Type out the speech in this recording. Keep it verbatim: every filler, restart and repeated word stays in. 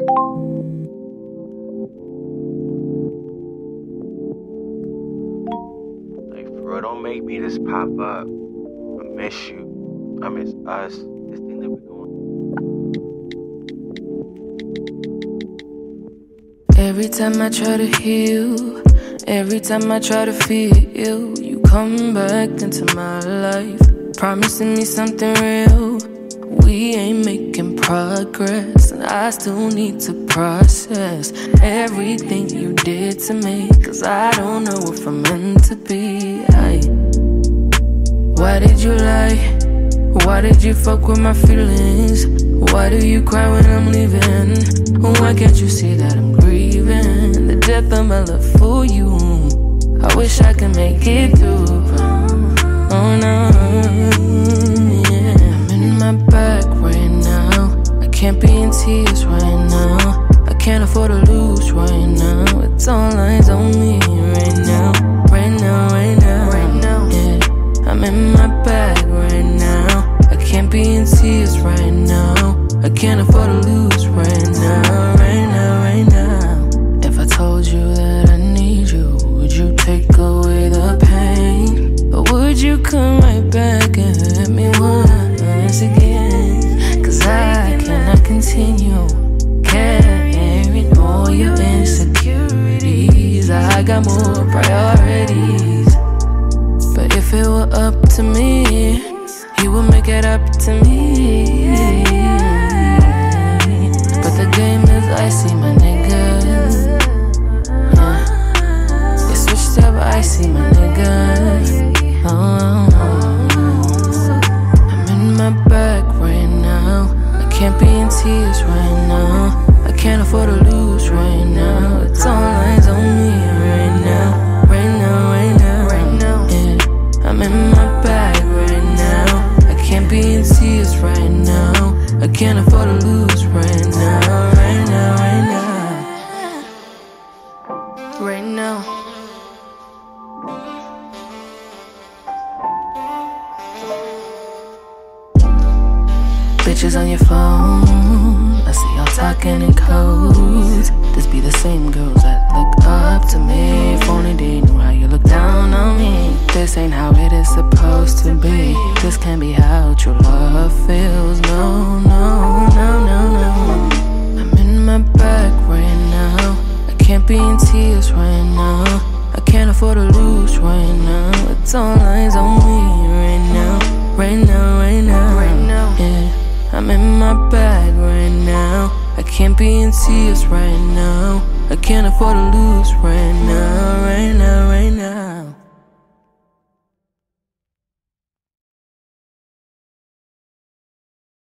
Like, for real, don't make me just pop up. I miss you. I miss us. This thing that we're going. Every time I try to heal, every time I try to feel, you come back into my life, promising me something real. We ain't making progress, and I still need to process everything you did to me, cause I don't know if I'm meant to be. I, why did you lie? Why did you fuck with my feelings? Why do you cry when I'm leaving? Why can't you see that I'm grieving the death of my love for you? I wish I could make it through. Oh no, yeah. I'm in my bag right now. I can't be in tears right now. I can't afford to lose right now. It's all eyes on me right now. Right now, right now, right now. Yeah, I'm in my bag right now. I can't be in tears right now. I can't afford to lose right now, right now, right now. If I told you that I need you, would you take away the pain? Or would you come right back and hurt me once again? Cause I cannot continue carrying all your insecurities. I got more priorities. But if it were up to me, you would make it up to me. But the game is icy, my nigga. Yeah. You switched up icy, my nigga. Oh, I'm in my bag right now. I can't be in tears right now. I can't afford to lose right now. It's all eyes on me right now. Right now, right now, right now. Yeah, I'm in my bag right now. I can't be in tears right now. I can't afford to lose right now. Right now, right now. Right now. Bitches on your phone, I see y'all talking in codes. This be the same girls that look up to me. If only they knew how you look down on me. This ain't how it is supposed to be. This can't be how true love feels. No, no, no, no, no. I'm in my bag right now. I can't be in tears right now. I can't afford to lose right now. It's all eyes on me right now. Right now, right now, right now. Yeah, I'm in my bag right now. I can't be in tears right now. I can't afford to lose right now.